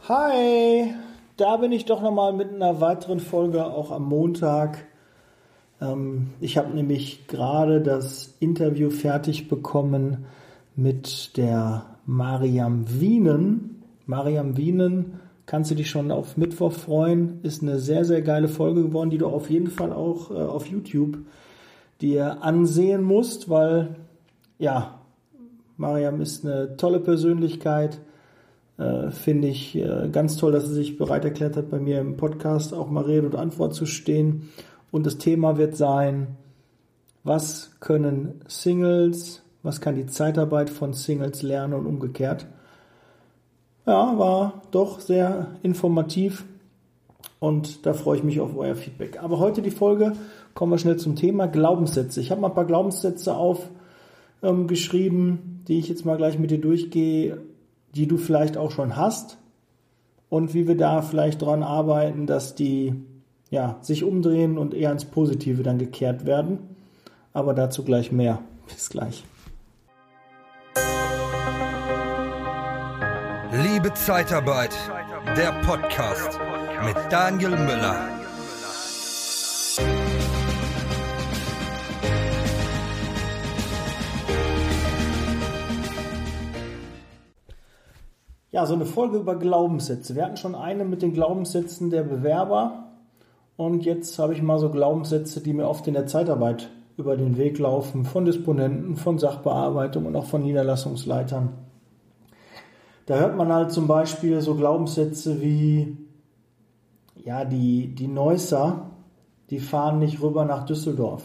Hi, da bin ich doch nochmal mit einer weiteren Folge, auch am Montag. Ich habe nämlich gerade das Interview fertig bekommen mit der Mariam Wienen. Mariam Wienen, kannst du dich schon auf Mittwoch freuen, ist eine sehr, sehr geile Folge geworden, die du auf jeden Fall auch auf YouTube dir ansehen musst, weil, ja, Mariam ist eine tolle Persönlichkeit. Finde ich ganz toll, dass sie sich bereit erklärt hat, bei mir im Podcast auch mal Rede und Antwort zu stehen. Und das Thema wird sein, was können Singles, was kann die Zeitarbeit von Singles lernen und umgekehrt. Ja, war doch sehr informativ und da freue ich mich auf euer Feedback. Aber heute die Folge, kommen wir schnell zum Thema Glaubenssätze. Ich habe mal ein paar Glaubenssätze aufgeschrieben, die ich jetzt mal gleich mit dir durchgehe, die du vielleicht auch schon hast und wie wir da vielleicht dran arbeiten, dass die sich umdrehen und eher ins Positive dann gekehrt werden. Aber dazu gleich mehr. Bis gleich. Liebe Zeitarbeit, der Podcast mit Daniel Müller. Ja, so eine Folge über Glaubenssätze. Wir hatten schon eine mit den Glaubenssätzen der Bewerber und jetzt habe ich mal so Glaubenssätze, die mir oft in der Zeitarbeit über den Weg laufen, von Disponenten, von Sachbearbeitung und auch von Niederlassungsleitern. Da hört man halt zum Beispiel so Glaubenssätze wie, ja, die Neusser, die fahren nicht rüber nach Düsseldorf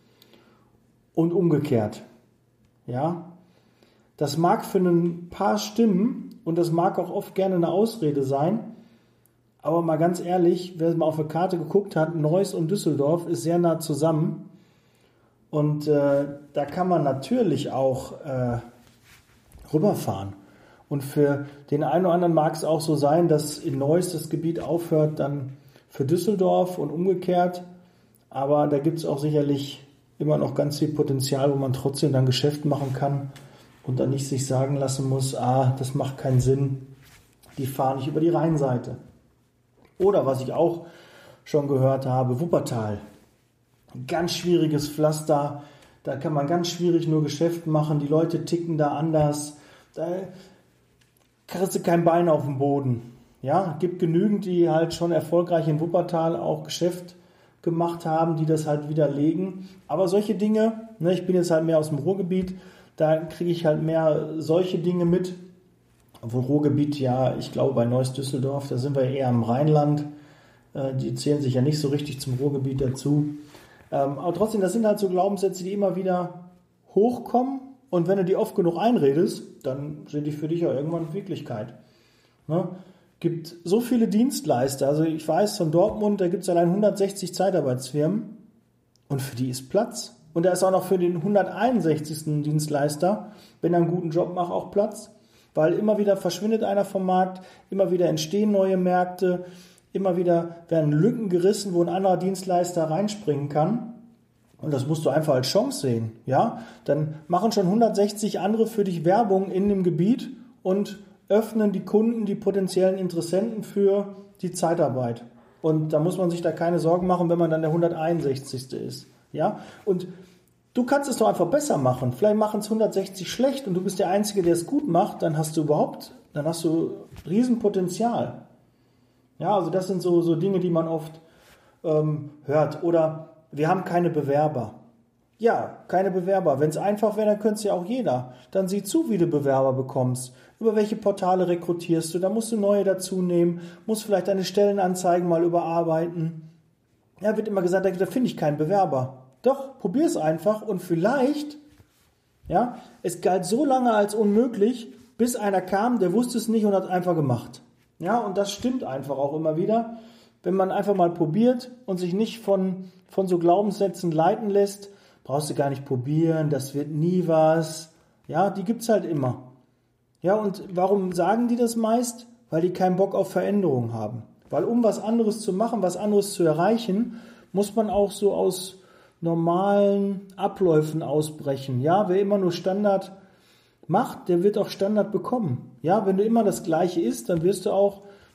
und umgekehrt. Ja, das mag für ein paar stimmen und das mag auch oft gerne eine Ausrede sein, aber mal ganz ehrlich, wer mal auf eine Karte geguckt hat, Neuss und Düsseldorf ist sehr nah zusammen und da kann man natürlich auch rüberfahren. Und für den einen oder anderen mag es auch so sein, dass in Neuss das Gebiet aufhört dann für Düsseldorf und umgekehrt, aber da gibt es auch sicherlich immer noch ganz viel Potenzial, wo man trotzdem dann Geschäft machen kann und dann nicht sich sagen lassen muss, das macht keinen Sinn, die fahren nicht über die Rheinseite. Oder was ich auch schon gehört habe, Wuppertal. Ein ganz schwieriges Pflaster, da kann man ganz schwierig nur Geschäft machen, die Leute ticken da anders, da kriegst du kein Bein auf dem Boden. Ja, gibt genügend, die halt schon erfolgreich in Wuppertal auch Geschäft gemacht haben, die das halt widerlegen. Aber solche Dinge, ich bin jetzt halt mehr aus dem Ruhrgebiet, da kriege ich halt mehr solche Dinge mit. Obwohl Ruhrgebiet, ja, ich glaube bei Neuss-Düsseldorf, da sind wir eher im Rheinland. Die zählen sich ja nicht so richtig zum Ruhrgebiet dazu. Aber trotzdem, das sind halt so Glaubenssätze, die immer wieder hochkommen. Und wenn du die oft genug einredest, dann sind die für dich ja irgendwann Wirklichkeit. Gibt so viele Dienstleister. Also ich weiß von Dortmund, da gibt es allein 160 Zeitarbeitsfirmen. Und für die ist Platz. Und da ist auch noch für den 161. Dienstleister, wenn er einen guten Job macht, auch Platz. Weil immer wieder verschwindet einer vom Markt, immer wieder entstehen neue Märkte, immer wieder werden Lücken gerissen, wo ein anderer Dienstleister reinspringen kann. Und das musst du einfach als Chance sehen. Ja? Dann machen schon 160 andere für dich Werbung in dem Gebiet und öffnen die Kunden, die potenziellen Interessenten für die Zeitarbeit. Und da muss man sich da keine Sorgen machen, wenn man dann der 161. ist. Ja? Und du kannst es doch einfach besser machen. Vielleicht machen es 160 schlecht und du bist der Einzige, der es gut macht, dann hast du Riesenpotenzial. Ja, also das sind so Dinge, die man oft hört. Oder wir haben keine Bewerber. Ja, keine Bewerber. Wenn es einfach wäre, dann könnte es ja auch jeder. Dann sieh zu, wie du Bewerber bekommst. Über welche Portale rekrutierst du? Da musst du neue dazu nehmen, musst vielleicht deine Stellenanzeigen mal überarbeiten. Ja, wird immer gesagt, da finde ich keinen Bewerber. Doch, probier es einfach und vielleicht, ja, es galt so lange als unmöglich, bis einer kam, der wusste es nicht und hat es einfach gemacht. Ja, und das stimmt einfach auch immer wieder. Wenn man einfach mal probiert und sich nicht von so Glaubenssätzen leiten lässt, brauchst du gar nicht probieren, das wird nie was. Ja, die gibt's halt immer. Ja, und warum sagen die das meist? Weil die keinen Bock auf Veränderung haben. Weil um was anderes zu machen, was anderes zu erreichen, muss man auch so aus normalen Abläufen ausbrechen. Ja, wer immer nur Standard macht, der wird auch Standard bekommen. Ja, wenn du immer das Gleiche isst, dann wirst du auch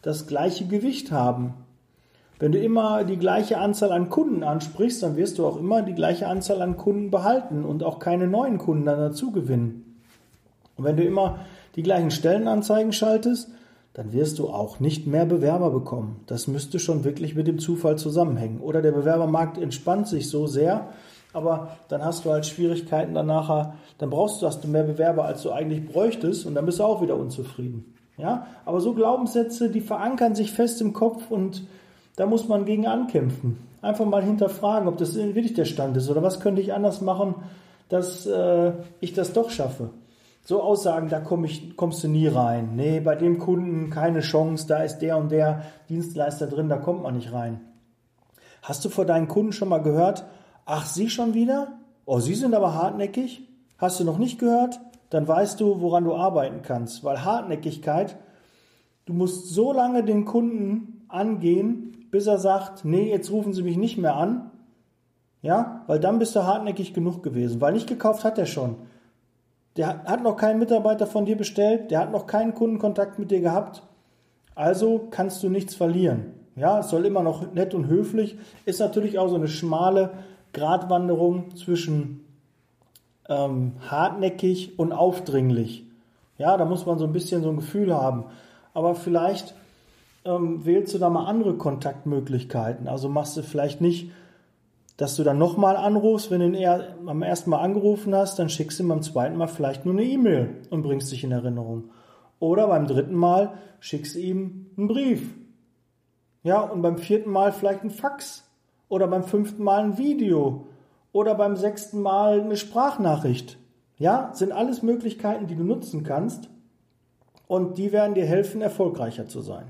das gleiche Gewicht haben. Wenn du immer die gleiche Anzahl an Kunden ansprichst, dann wirst du auch immer die gleiche Anzahl an Kunden behalten und auch keine neuen Kunden dann dazu gewinnen. Und wenn du immer die gleichen Stellenanzeigen schaltest, dann wirst du auch nicht mehr Bewerber bekommen. Das müsste schon wirklich mit dem Zufall zusammenhängen. Oder der Bewerbermarkt entspannt sich so sehr, aber dann hast du halt Schwierigkeiten danach, hast du mehr Bewerber, als du eigentlich bräuchtest und dann bist du auch wieder unzufrieden. Ja? Aber so Glaubenssätze, die verankern sich fest im Kopf und da muss man gegen ankämpfen. Einfach mal hinterfragen, ob das wirklich der Stand ist oder was könnte ich anders machen, dass ich das doch schaffe. So Aussagen, da kommst du nie rein. Nee, bei dem Kunden keine Chance, da ist der und der Dienstleister drin, da kommt man nicht rein. Hast du vor deinen Kunden schon mal gehört, ach, Sie schon wieder? Oh, Sie sind aber hartnäckig? Hast du noch nicht gehört? Dann weißt du, woran du arbeiten kannst. Weil Hartnäckigkeit, du musst so lange den Kunden angehen, bis er sagt, nee, jetzt rufen Sie mich nicht mehr an. Ja, weil dann bist du hartnäckig genug gewesen. Weil nicht gekauft hat er schon. Der hat noch keinen Mitarbeiter von dir bestellt, der hat noch keinen Kundenkontakt mit dir gehabt. Also kannst du nichts verlieren. Ja, es soll immer noch nett und höflich. Ist natürlich auch so eine schmale Gratwanderung zwischen hartnäckig und aufdringlich. Ja, da muss man so ein bisschen so ein Gefühl haben. Aber vielleicht wählst du da mal andere Kontaktmöglichkeiten. Also machst du vielleicht nicht, dass du dann nochmal anrufst, wenn du ihn eher am ersten Mal angerufen hast, dann schickst du ihm beim zweiten Mal vielleicht nur eine E-Mail und bringst dich in Erinnerung. Oder beim dritten Mal schickst du ihm einen Brief. Ja, und beim vierten Mal vielleicht ein Fax. Oder beim fünften Mal ein Video. Oder beim sechsten Mal eine Sprachnachricht. Ja, sind alles Möglichkeiten, die du nutzen kannst. Und die werden dir helfen, erfolgreicher zu sein.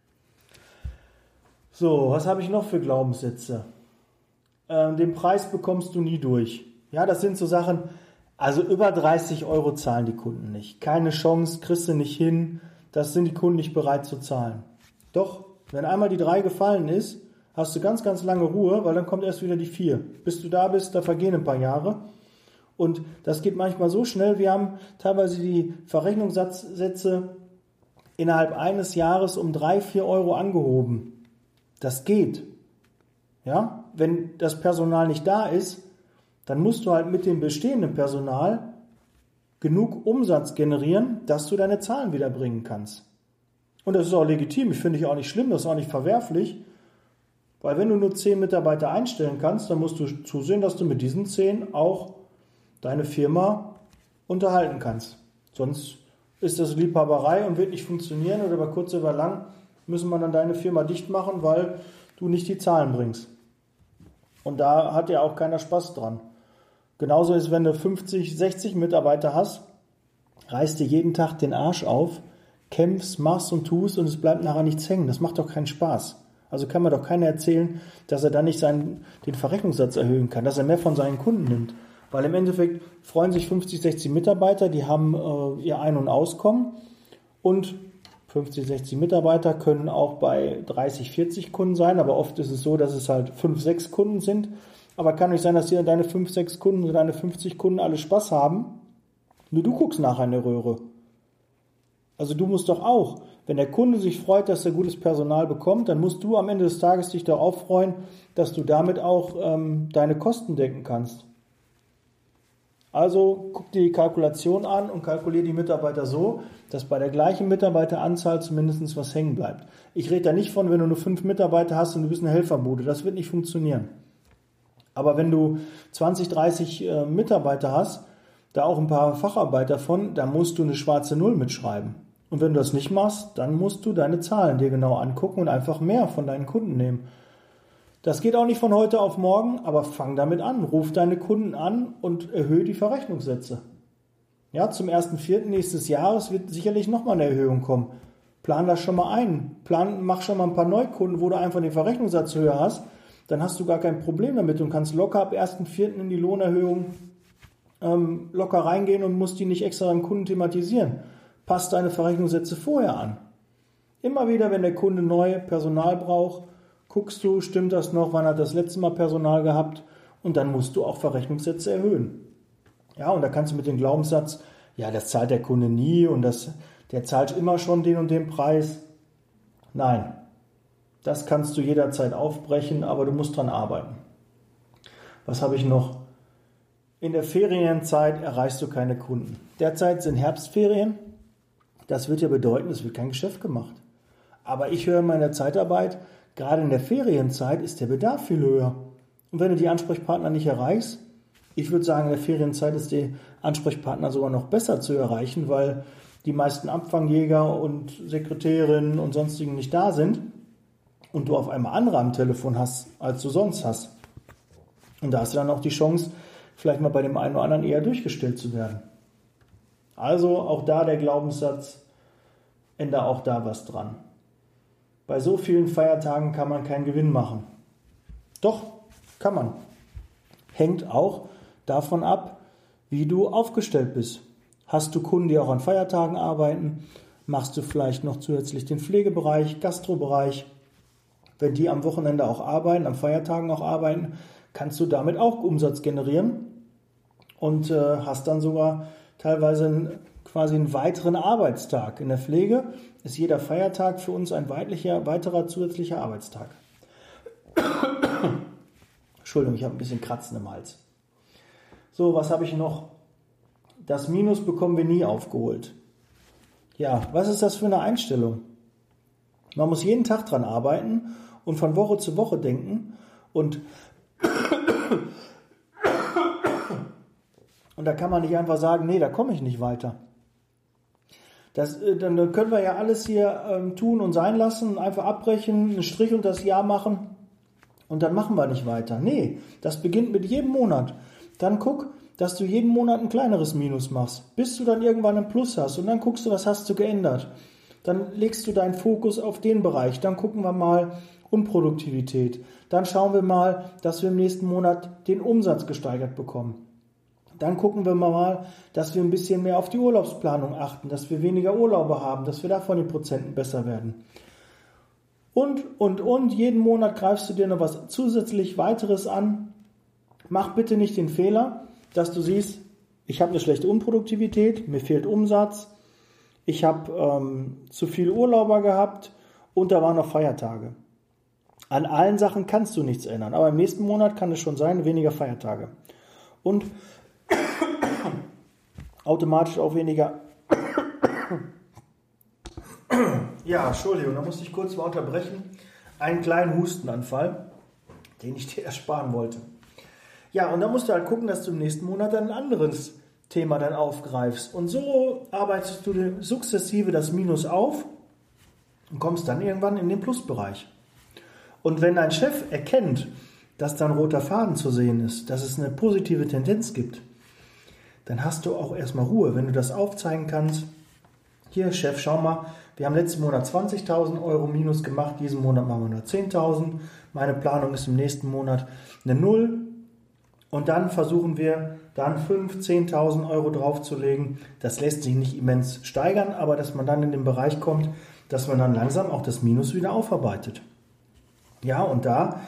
So, was habe ich noch für Glaubenssätze? Den Preis bekommst du nie durch. Ja, das sind so Sachen, also über 30 € zahlen die Kunden nicht. Keine Chance, kriegst du nicht hin, das sind die Kunden nicht bereit zu zahlen. Doch, wenn einmal die 3 gefallen ist, hast du ganz, ganz lange Ruhe, weil dann kommt erst wieder die 4. Bis du da bist, da vergehen ein paar Jahre. Und das geht manchmal so schnell, wir haben teilweise die Verrechnungssätze innerhalb eines Jahres um 3-4 € angehoben. Das geht. Ja, wenn das Personal nicht da ist, dann musst du halt mit dem bestehenden Personal genug Umsatz generieren, dass du deine Zahlen wieder bringen kannst. Und das ist auch legitim, ich finde ich auch nicht schlimm, das ist auch nicht verwerflich, weil wenn du nur 10 Mitarbeiter einstellen kannst, dann musst du zusehen, dass du mit diesen 10 auch deine Firma unterhalten kannst. Sonst ist das Liebhaberei und wird nicht funktionieren oder über kurz oder lang müssen wir dann deine Firma dicht machen, weil du nicht die Zahlen bringst. Und da hat ja auch keiner Spaß dran. Genauso ist, wenn du 50, 60 Mitarbeiter hast, reißt dir jeden Tag den Arsch auf, kämpfst, machst und tust und es bleibt nachher nichts hängen. Das macht doch keinen Spaß. Also kann mir doch keiner erzählen, dass er dann nicht den Verrechnungssatz erhöhen kann, dass er mehr von seinen Kunden nimmt. Weil im Endeffekt freuen sich 50, 60 Mitarbeiter, die haben ihr Ein- und Auskommen und 50, 60 Mitarbeiter können auch bei 30, 40 Kunden sein, aber oft ist es so, dass es halt 5, 6 Kunden sind. Aber kann nicht sein, dass hier deine 5, 6 Kunden oder deine 50 Kunden alle Spaß haben. Nur du guckst nachher in der Röhre. Also du musst doch auch, wenn der Kunde sich freut, dass er gutes Personal bekommt, dann musst du am Ende des Tages dich darauf freuen, dass du damit auch deine Kosten decken kannst. Also guck dir die Kalkulation an und kalkuliere die Mitarbeiter so, dass bei der gleichen Mitarbeiteranzahl zumindest was hängen bleibt. Ich rede da nicht von, wenn du nur 5 Mitarbeiter hast und du bist eine Helferbude. Das wird nicht funktionieren. Aber wenn du 20, 30 Mitarbeiter hast, da auch ein paar Facharbeiter von, da musst du eine schwarze Null mitschreiben. Und wenn du das nicht machst, dann musst du deine Zahlen dir genau angucken und einfach mehr von deinen Kunden nehmen. Das geht auch nicht von heute auf morgen, aber fang damit an. Ruf deine Kunden an und erhöhe die Verrechnungssätze. Ja, zum 1.4. nächstes Jahres wird sicherlich nochmal eine Erhöhung kommen. Plan das schon mal ein. Mach schon mal ein paar Neukunden, wo du einfach den Verrechnungssatz höher hast. Dann hast du gar kein Problem damit und kannst locker ab 1.4. in die Lohnerhöhung locker reingehen und musst die nicht extra beim Kunden thematisieren. Passt deine Verrechnungssätze vorher an. Immer wieder, wenn der Kunde neu Personal braucht, guckst du, stimmt das noch, wann hat das letzte Mal Personal gehabt und dann musst du auch Verrechnungssätze erhöhen. Ja, und da kannst du mit dem Glaubenssatz, ja, das zahlt der Kunde nie und der zahlt immer schon den und den Preis. Nein, das kannst du jederzeit aufbrechen, aber du musst dran arbeiten. Was habe ich noch? In der Ferienzeit erreichst du keine Kunden. Derzeit sind Herbstferien. Das wird ja bedeuten, es wird kein Geschäft gemacht. Aber ich höre in meiner Zeitarbeit, gerade in der Ferienzeit ist der Bedarf viel höher. Und wenn du die Ansprechpartner nicht erreichst, ich würde sagen, in der Ferienzeit ist der Ansprechpartner sogar noch besser zu erreichen, weil die meisten Abfangjäger und Sekretärinnen und sonstigen nicht da sind und du auf einmal andere am Telefon hast, als du sonst hast. Und da hast du dann auch die Chance, vielleicht mal bei dem einen oder anderen eher durchgestellt zu werden. Also auch da der Glaubenssatz, ändere auch da was dran. Bei so vielen Feiertagen kann man keinen Gewinn machen. Doch, kann man. Hängt auch davon ab, wie du aufgestellt bist. Hast du Kunden, die auch an Feiertagen arbeiten? Machst du vielleicht noch zusätzlich den Pflegebereich, Gastrobereich? Wenn die am Wochenende auch arbeiten, am Feiertagen auch arbeiten, kannst du damit auch Umsatz generieren und hast dann sogar teilweise quasi einen weiteren Arbeitstag. In der Pflege ist jeder Feiertag für uns ein weiterer zusätzlicher Arbeitstag. Entschuldigung, ich habe ein bisschen Kratzen im Hals. So, was habe ich noch? Das Minus bekommen wir nie aufgeholt. Ja, was ist das für eine Einstellung? Man muss jeden Tag dran arbeiten und von Woche zu Woche denken und da kann man nicht einfach sagen, nee, da komme ich nicht weiter. Dann können wir ja alles hier tun und sein lassen, einfach abbrechen, einen Strich unter das Jahr machen und dann machen wir nicht weiter. Nee, das beginnt mit jedem Monat. Dann guck, dass du jeden Monat ein kleineres Minus machst, bis du dann irgendwann ein Plus hast und dann guckst du, was hast du geändert. Dann legst du deinen Fokus auf den Bereich, dann gucken wir mal Unproduktivität. Dann schauen wir mal, dass wir im nächsten Monat den Umsatz gesteigert bekommen. Dann gucken wir mal, dass wir ein bisschen mehr auf die Urlaubsplanung achten, dass wir weniger Urlaube haben, dass wir davon die Prozenten besser werden. Und. Jeden Monat greifst du dir noch was zusätzlich weiteres an. Mach bitte nicht den Fehler, dass du siehst, ich habe eine schlechte Unproduktivität, mir fehlt Umsatz, ich habe zu viele Urlauber gehabt und da waren noch Feiertage. An allen Sachen kannst du nichts ändern, aber im nächsten Monat kann es schon sein, weniger Feiertage. Und automatisch auch weniger. Ja, Entschuldigung, da musste ich kurz mal unterbrechen. Einen kleinen Hustenanfall, den ich dir ersparen wollte. Ja, und dann musst du halt gucken, dass du im nächsten Monat ein anderes Thema dann aufgreifst. Und so arbeitest du sukzessive das Minus auf und kommst dann irgendwann in den Plusbereich. Und wenn dein Chef erkennt, dass da ein roter Faden zu sehen ist, dass es eine positive Tendenz gibt, dann hast du auch erstmal Ruhe, wenn du das aufzeigen kannst. Hier, Chef, schau mal, wir haben letzten Monat 20.000 Euro Minus gemacht, diesen Monat machen wir nur 10.000. Meine Planung ist im nächsten Monat eine 0. Und dann versuchen wir, dann 5.000, 10.000 Euro draufzulegen. Das lässt sich nicht immens steigern, aber dass man dann in den Bereich kommt, dass man dann langsam auch das Minus wieder aufarbeitet. Ja, und da,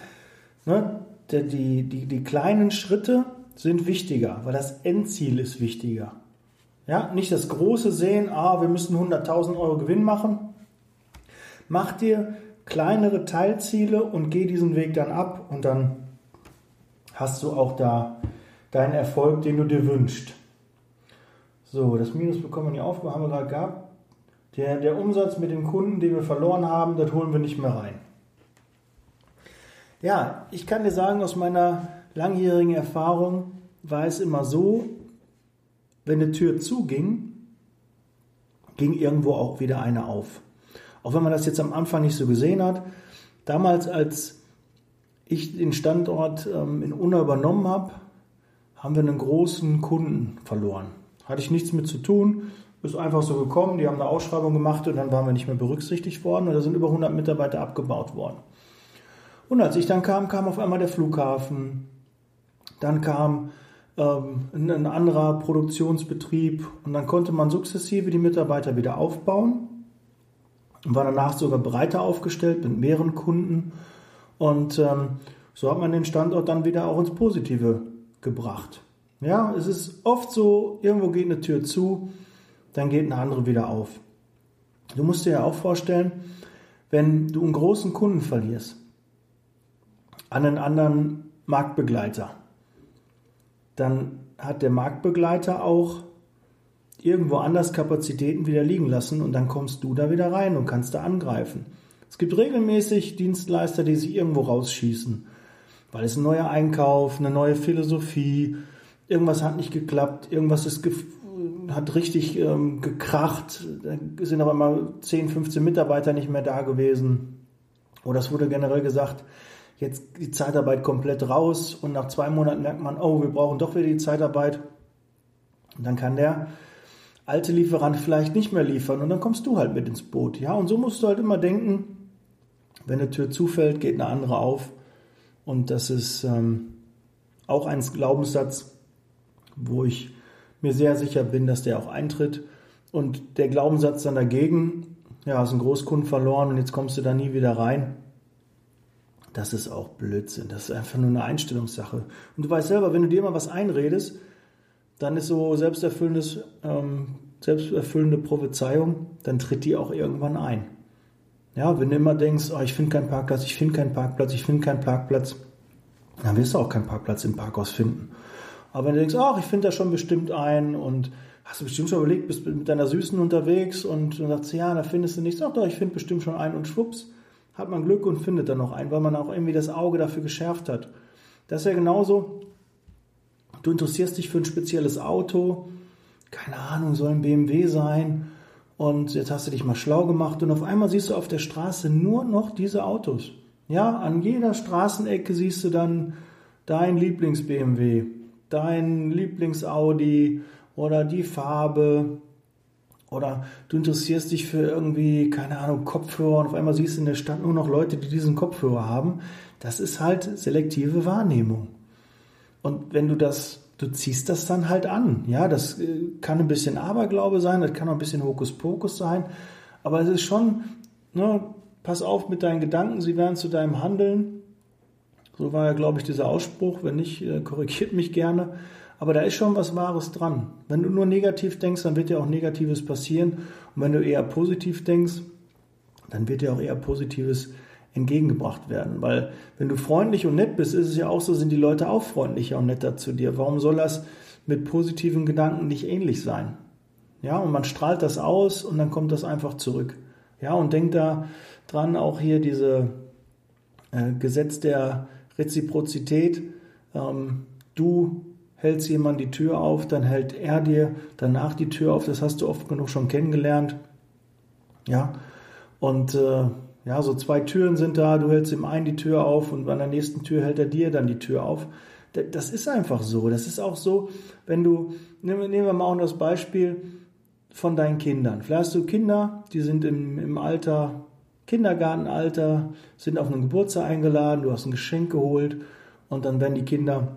die kleinen Schritte sind wichtiger, weil das Endziel ist wichtiger. Ja, nicht das große Sehen, wir müssen 100.000 Euro Gewinn machen. Mach dir kleinere Teilziele und geh diesen Weg dann ab und dann hast du auch da deinen Erfolg, den du dir wünschst. So, das Minus bekommen wir nicht auf, haben wir gerade gehabt. Der Umsatz mit den Kunden, den wir verloren haben, das holen wir nicht mehr rein. Ja, ich kann dir sagen, aus meiner langjährigen Erfahrung war es immer so, wenn eine Tür zuging, ging irgendwo auch wieder eine auf. Auch wenn man das jetzt am Anfang nicht so gesehen hat. Damals, als ich den Standort in Unna übernommen habe, haben wir einen großen Kunden verloren. Hatte ich nichts mit zu tun, ist einfach so gekommen, die haben eine Ausschreibung gemacht und dann waren wir nicht mehr berücksichtigt worden und da sind über 100 Mitarbeiter abgebaut worden. Und als ich dann kam auf einmal der Flughafen, dann kam ein anderer Produktionsbetrieb und dann konnte man sukzessive die Mitarbeiter wieder aufbauen und war danach sogar breiter aufgestellt mit mehreren Kunden und so hat man den Standort dann wieder auch ins Positive gebracht. Ja, es ist oft so, irgendwo geht eine Tür zu, dann geht eine andere wieder auf. Du musst dir ja auch vorstellen, wenn du einen großen Kunden verlierst an einen anderen Marktbegleiter, dann hat der Marktbegleiter auch irgendwo anders Kapazitäten wieder liegen lassen und dann kommst du da wieder rein und kannst da angreifen. Es gibt regelmäßig Dienstleister, die sich irgendwo rausschießen, weil es ein neuer Einkauf, eine neue Philosophie, irgendwas hat nicht geklappt, irgendwas hat richtig gekracht, da sind aber mal 10, 15 Mitarbeiter nicht mehr da gewesen. Oder es wurde generell gesagt, jetzt die Zeitarbeit komplett raus und nach 2 Monaten merkt man, oh, wir brauchen doch wieder die Zeitarbeit. Und dann kann der alte Lieferant vielleicht nicht mehr liefern und dann kommst du halt mit ins Boot. Ja, und so musst du halt immer denken, wenn eine Tür zufällt, geht eine andere auf. Und das ist auch ein Glaubenssatz, wo ich mir sehr sicher bin, dass der auch eintritt. Und der Glaubenssatz dann dagegen, ja, hast einen Großkunden verloren und jetzt kommst du da nie wieder rein. Das ist auch Blödsinn. Das ist einfach nur eine Einstellungssache. Und du weißt selber, wenn du dir immer was einredest, dann ist so selbsterfüllende Prophezeiung, dann tritt die auch irgendwann ein. Ja, wenn du immer denkst, oh, ich finde keinen Parkplatz, dann wirst du auch keinen Parkplatz im Parkhaus finden. Aber wenn du denkst, ach, ich finde da schon bestimmt einen und hast du bestimmt schon überlegt, bist mit deiner Süßen unterwegs und dann sagst du, ja, da findest du nichts. Ach doch, ich finde bestimmt schon einen und schwupps, hat man Glück und findet dann noch einen, weil man auch irgendwie das Auge dafür geschärft hat. Das ist ja genauso, du interessierst dich für ein spezielles Auto, keine Ahnung, soll ein BMW sein und jetzt hast du dich mal schlau gemacht und auf einmal siehst du auf der Straße nur noch diese Autos. Ja, an jeder Straßenecke siehst du dann dein Lieblings-BMW, dein Lieblings-Audi oder die Farbe oder du interessierst dich für irgendwie, keine Ahnung, Kopfhörer und auf einmal siehst du in der Stadt nur noch Leute, die diesen Kopfhörer haben. Das ist halt selektive Wahrnehmung. Und wenn du ziehst das dann halt an. Ja, das kann ein bisschen Aberglaube sein, das kann auch ein bisschen Hokuspokus sein, aber es ist schon, ne, pass auf mit deinen Gedanken, sie werden zu deinem Handeln. So war ja, glaube ich, dieser Ausspruch. Wenn nicht, korrigiert mich gerne. Aber da ist schon was Wahres dran. Wenn du nur negativ denkst, dann wird dir auch Negatives passieren. Und wenn du eher positiv denkst, dann wird dir auch eher Positives entgegengebracht werden. Weil wenn du freundlich und nett bist, ist es ja auch so, sind die Leute auch freundlicher und netter zu dir. Warum soll das mit positiven Gedanken nicht ähnlich sein? Ja, und man strahlt das aus und dann kommt das einfach zurück. Ja, und denk da dran, auch hier diese Gesetz der Reziprozität. Du hältst jemand die Tür auf, dann hält er dir danach die Tür auf. Das hast du oft genug schon kennengelernt. Ja, und ja, so 2 Türen sind da, du hältst ihm einen die Tür auf und an der nächsten Tür hält er dir dann die Tür auf. Das ist einfach so. Das ist auch so, wenn du, nehmen wir mal auch das Beispiel von deinen Kindern. Vielleicht hast du Kinder, die sind im Alter, Kindergartenalter, sind auf einen Geburtstag eingeladen, du hast ein Geschenk geholt und dann sind die Kinder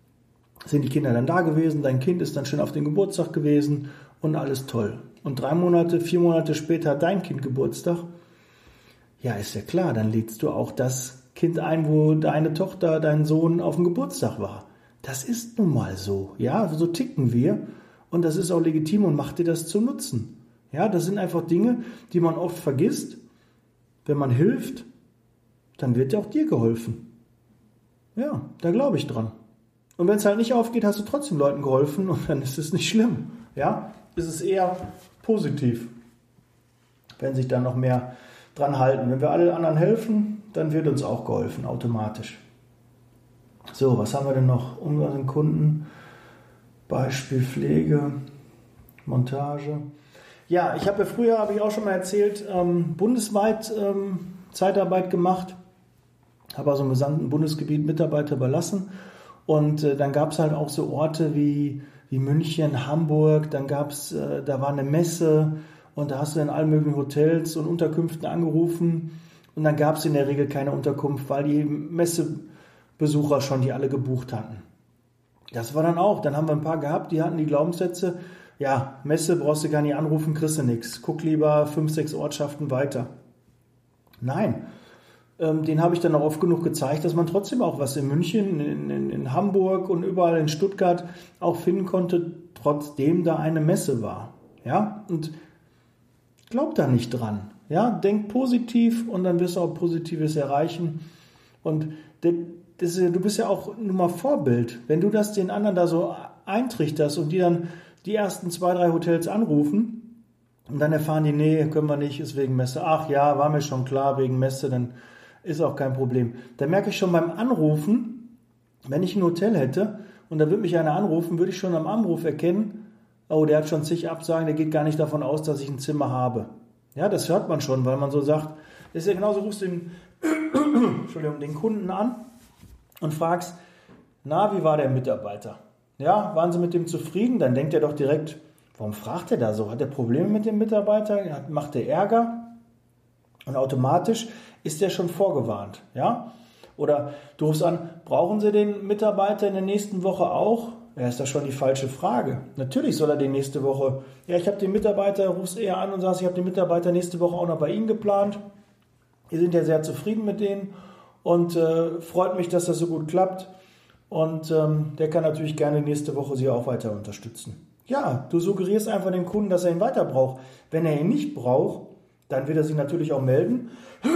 dann da gewesen, dein Kind ist dann schön auf den Geburtstag gewesen und alles toll. Und 3 Monate, 4 Monate später hat dein Kind Geburtstag. Ja, ist ja klar, dann lädst du auch das Kind ein, wo deine Tochter, dein Sohn auf dem Geburtstag war. Das ist nun mal so, ja, so ticken wir und das ist auch legitim und macht dir das zu Nutzen. Ja, das sind einfach Dinge, die man oft vergisst. Wenn man hilft, dann wird ja auch dir geholfen. Ja, da glaube ich dran. Und wenn es halt nicht aufgeht, hast du trotzdem Leuten geholfen und dann ist es nicht schlimm. Ja, ist es eher positiv, wenn sich da noch mehr dran halten. Wenn wir alle anderen helfen, dann wird uns auch geholfen, automatisch. So, was haben wir denn noch? Umgang mit Kunden, Beispiel Pflege, Montage. Ja, ich habe auch schon mal erzählt, bundesweit Zeitarbeit gemacht, habe also im gesamten Bundesgebiet Mitarbeiter überlassen und dann gab es halt auch so Orte wie München, Hamburg, dann da war eine Messe und da hast du in allen möglichen Hotels und Unterkünften angerufen und dann gab es in der Regel keine Unterkunft, weil die Messebesucher schon die alle gebucht hatten. Das war dann haben wir ein paar gehabt, die hatten die Glaubenssätze, ja, Messe brauchst du gar nicht anrufen, kriegst du nichts. Guck lieber 5, 6 Ortschaften weiter. Nein, den habe ich dann auch oft genug gezeigt, dass man trotzdem auch was in München, in Hamburg und überall in Stuttgart auch finden konnte, trotzdem da eine Messe war. Ja, und glaub da nicht dran. Ja, denk positiv und dann wirst du auch Positives erreichen. Und du bist ja auch nun mal Vorbild. Wenn du das den anderen da so eintrichterst und die dann die ersten 2, 3 Hotels anrufen und dann erfahren die, nee, können wir nicht, ist wegen Messe. Ach ja, war mir schon klar, wegen Messe, dann ist auch kein Problem. Da merke ich schon beim Anrufen, wenn ich ein Hotel hätte und da würde mich einer anrufen, würde ich schon am Anruf erkennen, oh, der hat schon zig Absagen, der geht gar nicht davon aus, dass ich ein Zimmer habe. Ja, das hört man schon, weil man so sagt, das ist ja genauso, rufst du den Kunden an und fragst, na, wie war der Mitarbeiter? Ja, waren Sie mit dem zufrieden? Dann denkt er doch direkt, warum fragt er da so? Hat er Probleme mit dem Mitarbeiter? Macht er Ärger? Und automatisch ist er schon vorgewarnt. Ja? Oder du rufst an, brauchen Sie den Mitarbeiter in der nächsten Woche auch? Ja, ist das schon die falsche Frage. Natürlich soll er die nächste Woche, ja, ich habe den Mitarbeiter, rufst eher an und sagst, ich habe den Mitarbeiter nächste Woche auch noch bei Ihnen geplant. Wir sind ja sehr zufrieden mit denen und freut mich, dass das so gut klappt. Und der kann natürlich gerne nächste Woche Sie auch weiter unterstützen. Ja, du suggerierst einfach dem Kunden, dass er ihn weiter braucht. Wenn er ihn nicht braucht, dann wird er sich natürlich auch melden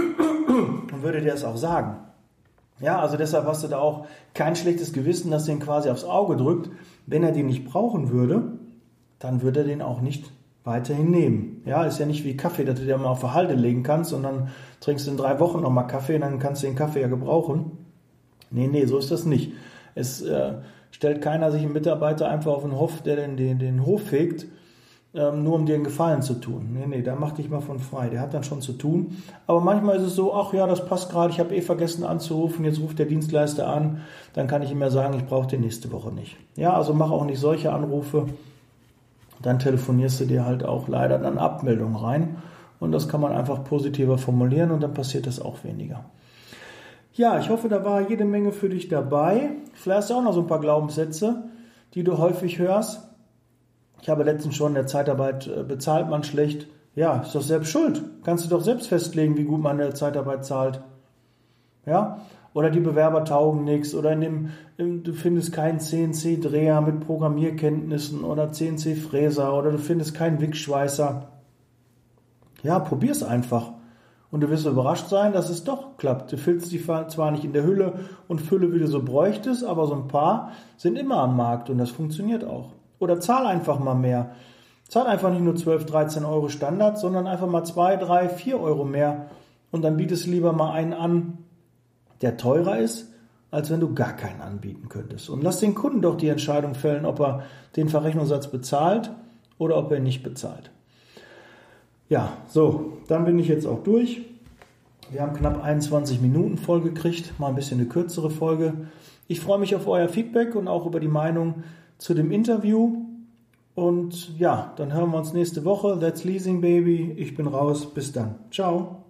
und würde dir das auch sagen. Ja, also deshalb hast du da auch kein schlechtes Gewissen, dass du ihn quasi aufs Auge drückt. Wenn er den nicht brauchen würde, dann würde er den auch nicht weiterhin nehmen. Ja, ist ja nicht wie Kaffee, dass du dir mal auf die Halde legen kannst und dann trinkst du in 3 Wochen nochmal Kaffee und dann kannst du den Kaffee ja gebrauchen. Nee, so ist das nicht. Es stellt keiner sich einen Mitarbeiter einfach auf den Hof, der den Hof fegt, nur um dir einen Gefallen zu tun. Nee, da mach dich mal von frei. Der hat dann schon zu tun. Aber manchmal ist es so, ach ja, das passt gerade, ich habe vergessen anzurufen, jetzt ruft der Dienstleister an, dann kann ich ihm ja sagen, ich brauche den nächste Woche nicht. Ja, also mach auch nicht solche Anrufe. Dann telefonierst du dir halt auch leider dann Abmeldungen rein. Und das kann man einfach positiver formulieren und dann passiert das auch weniger. Ja, ich hoffe, da war jede Menge für dich dabei. Vielleicht hast du auch noch so ein paar Glaubenssätze, die du häufig hörst. Ich habe letztens schon in der Zeitarbeit bezahlt man schlecht. Ja, ist doch selbst schuld. Kannst du doch selbst festlegen, wie gut man in der Zeitarbeit zahlt. Ja, oder die Bewerber taugen nichts. Oder du findest keinen CNC-Dreher mit Programmierkenntnissen oder CNC-Fräser oder du findest keinen Wickschweißer. Ja, probier's einfach. Und du wirst überrascht sein, dass es doch klappt. Du füllst die zwar nicht in der Hülle und Fülle, wie du so bräuchtest, aber so ein paar sind immer am Markt und das funktioniert auch. Oder zahl einfach mal mehr. Zahl einfach nicht nur 12, 13 Euro Standard, sondern einfach mal 2, 3, 4 Euro mehr. Und dann bietest du lieber mal einen an, der teurer ist, als wenn du gar keinen anbieten könntest. Und lass den Kunden doch die Entscheidung fällen, ob er den Verrechnungssatz bezahlt oder ob er ihn nicht bezahlt. Ja, so, dann bin ich jetzt auch durch. Wir haben knapp 21 Minuten voll gekriegt, mal ein bisschen eine kürzere Folge. Ich freue mich auf euer Feedback und auch über die Meinung zu dem Interview. Und ja, dann hören wir uns nächste Woche. That's Leasing Baby. Ich bin raus. Bis dann. Ciao.